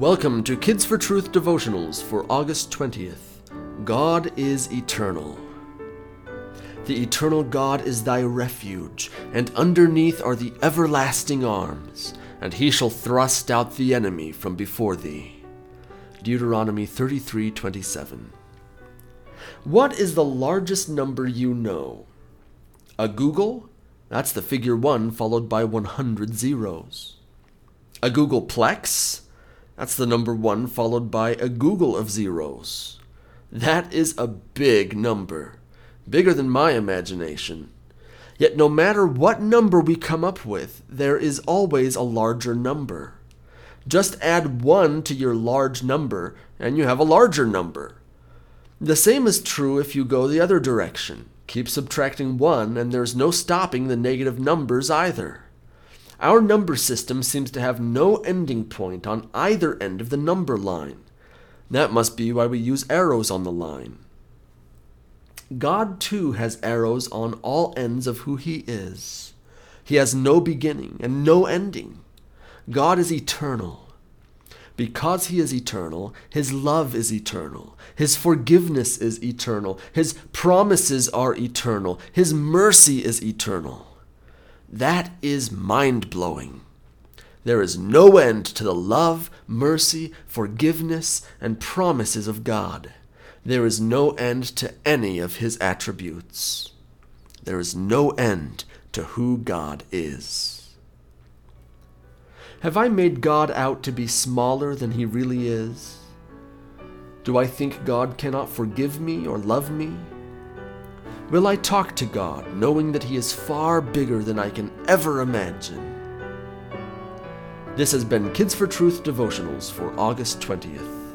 Welcome to Kids for Truth devotionals for August 20th. God is eternal. The eternal God is thy refuge, and underneath are the everlasting arms, and he shall thrust out the enemy from before thee. Deuteronomy 33:27. What is the largest number you know? A googol? That's the figure 1 followed by 100 zeros. A googolplex? That's the number 1 followed by a googol of zeros. That is a big number, bigger than my imagination. Yet no matter what number we come up with, there is always a larger number. Just add 1 to your large number, and you have a larger number. The same is true if you go the other direction. Keep subtracting 1, and there's no stopping the negative numbers either. Our number system seems to have no ending point on either end of the number line. That must be why we use arrows on the line. God, too, has arrows on all ends of who he is. He has no beginning and no ending. God is eternal. Because he is eternal, his love is eternal. His forgiveness is eternal. His promises are eternal. His mercy is eternal. That is mind-blowing. There is no end to the love, mercy, forgiveness, and promises of God. There is no end to any of his attributes. There is no end to who God is. Have I made God out to be smaller than he really is? Do I think God cannot forgive me or love me? Will I talk to God knowing that he is far bigger than I can ever imagine? This has been Kids for Truth devotionals for August 20th.